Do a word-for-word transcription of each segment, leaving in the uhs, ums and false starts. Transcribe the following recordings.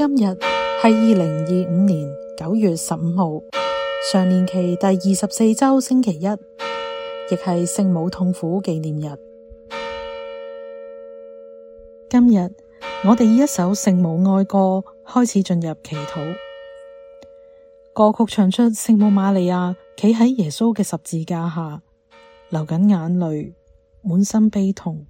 今日係二零二五年九月十五號，常年期第二十四周星期一，亦係聖母痛苦紀念日。今日我哋以一首聖母哀歌開始進入祈禱。歌曲唱出聖母瑪利亞企喺耶穌嘅十字架下，流緊眼淚，滿心悲痛。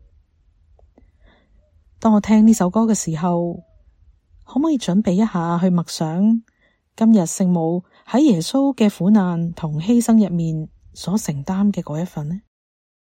當我聽呢首歌嘅時候，可唔可以準備一下去默想今日聖母喺耶穌嘅苦難同犧牲入面所承擔嘅嗰一份呢？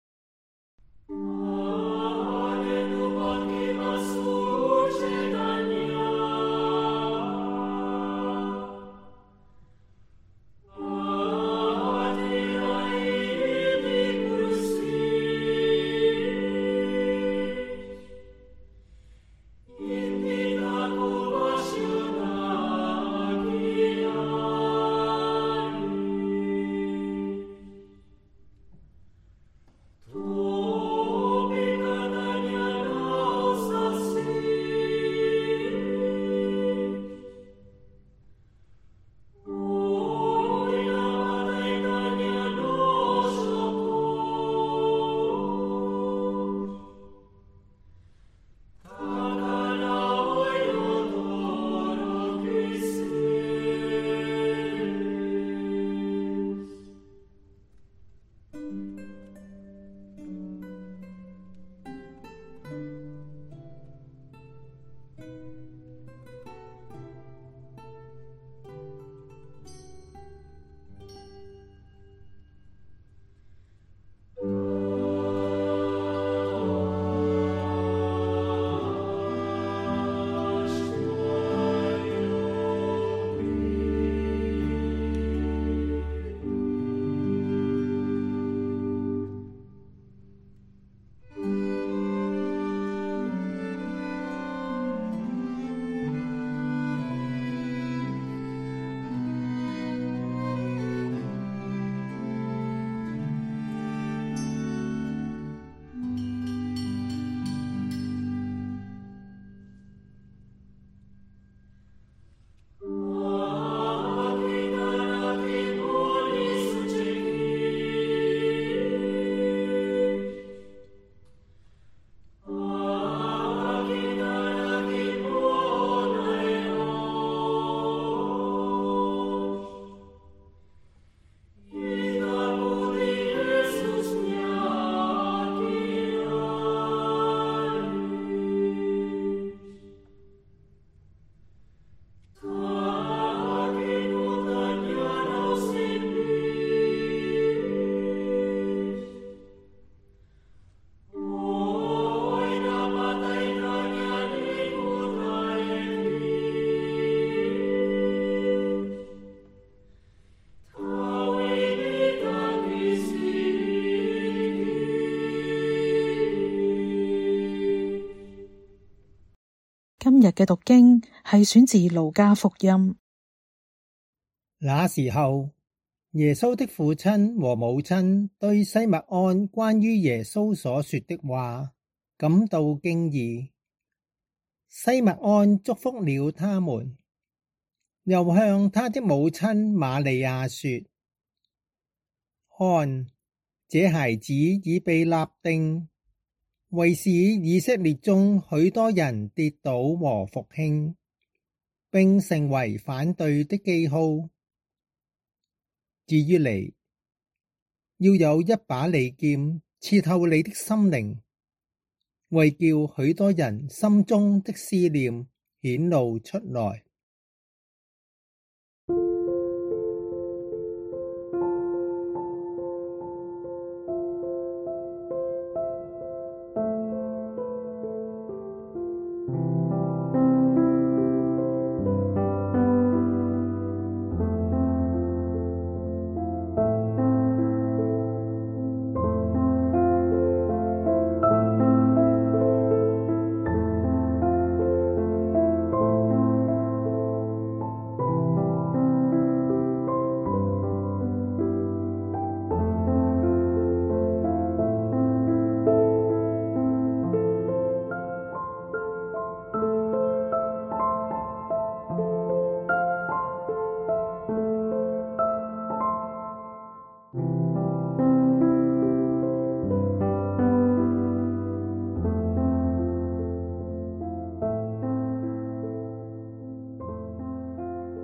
今日嘅讀經係選自路加福音。 那時候，耶穌的父親和母親對西默盎關於耶穌所說的話感到驚異。西默盎祝福了他們，又向他的母親瑪利亞說：看，這孩子已被立定，為使以色列中許多人跌倒和復興，並成為反對的記號。至於你，要有一把利劍刺透你的心靈，為叫許多人心中的思念顯露出來。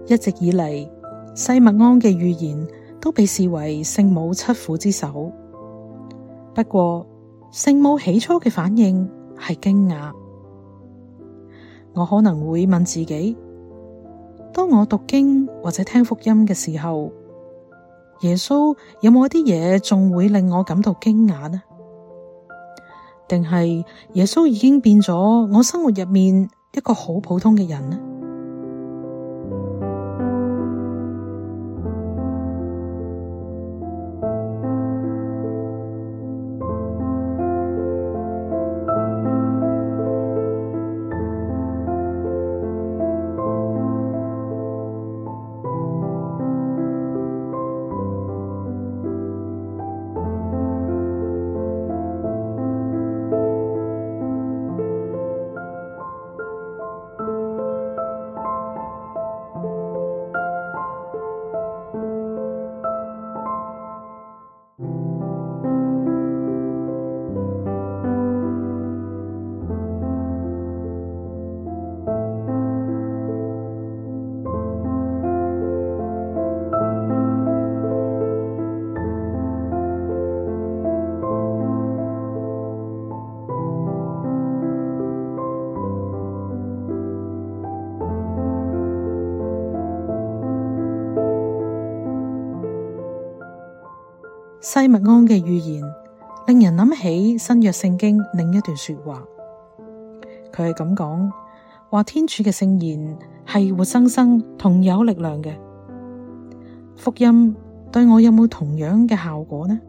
一直以嚟，西默盎嘅預言都被視為聖母七苦之首。不過，聖母起初嘅反應係驚訝。我可能會問自己，當我讀經或者聽福音嘅時候，耶穌有冇一啲嘢仲會令我感到驚訝呢？定係耶穌已經變咗我生活入面一個好普通嘅人呢？西默盎嘅預言令人諗起新約聖經另一段說話，佢係咁講，話天主嘅聖言係活生生同有力量嘅。福音對我有冇同樣嘅效果呢？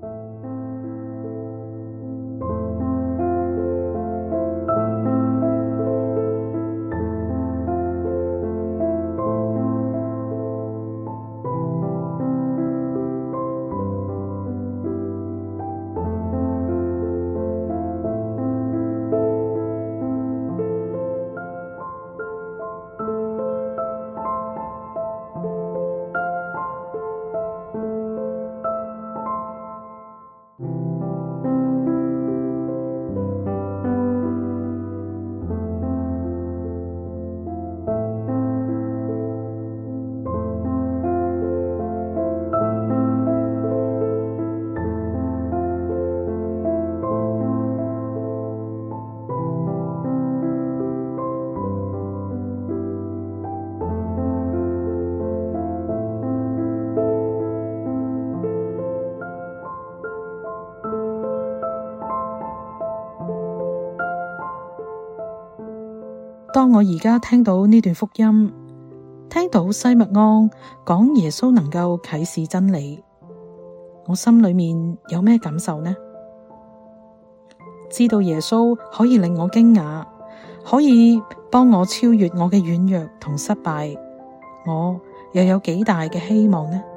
當我而家聽到呢段福音，聽到西默盎講耶穌能夠啟示真理，我心裏面有咩感受呢？知道耶穌可以令我驚訝，可以幫我超越我嘅軟弱同失敗，我又有幾大嘅希望呢？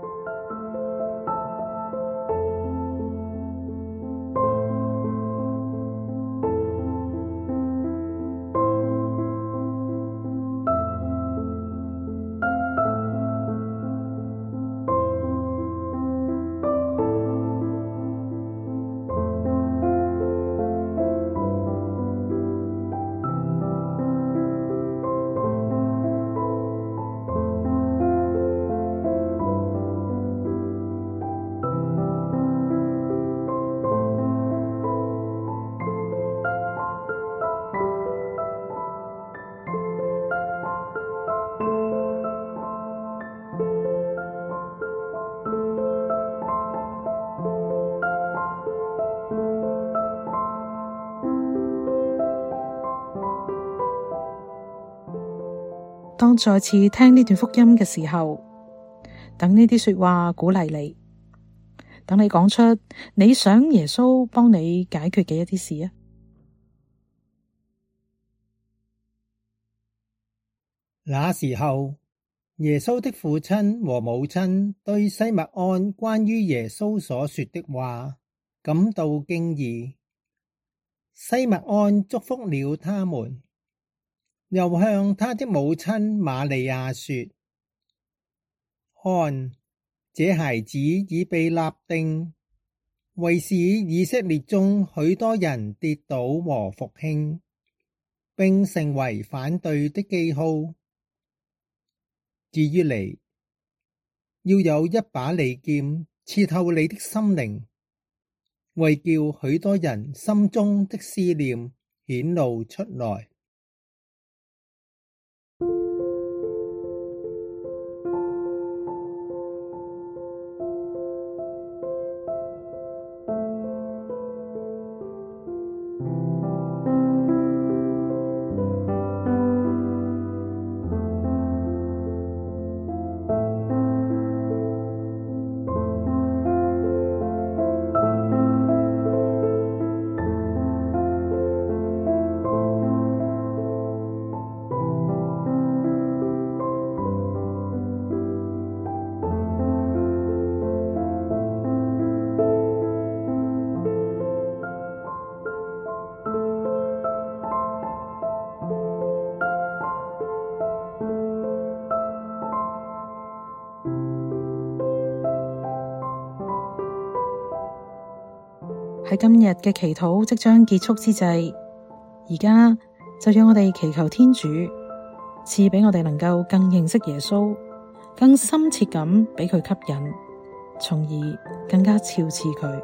當再次聽呢段福音嘅時候，等呢啲說話鼓勵你，等你講出你想耶穌幫你解決嘅一啲事啊！ 那時候，耶穌的父親和母親對西默盎關於耶穌所說的話感到驚異。西默盎祝福了他們，又向他的母親瑪利亞說：看，這孩子已被立定，為使以色列中許多人跌倒和復興，並成為反對的記號。 至於你，要有一把利劍刺透你的心靈，為叫許多人心中的思念顯露出來。 喺今日嘅祈禱即將結束之際，而家就讓我哋祈求天主賜俾我哋能夠更認識耶穌，更深切咁俾佢吸引，從而更加肖似佢。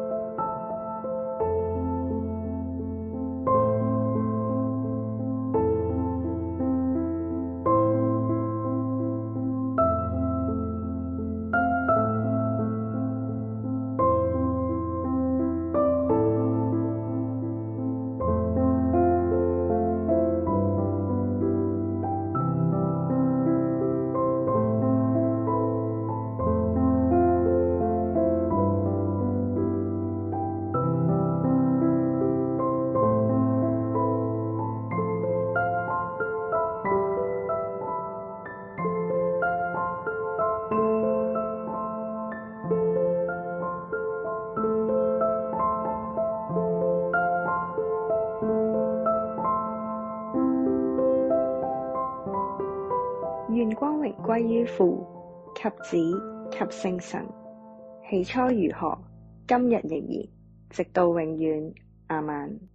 願光榮歸於父及子及聖神，起初如何，今日亦然，直到永遠。阿們。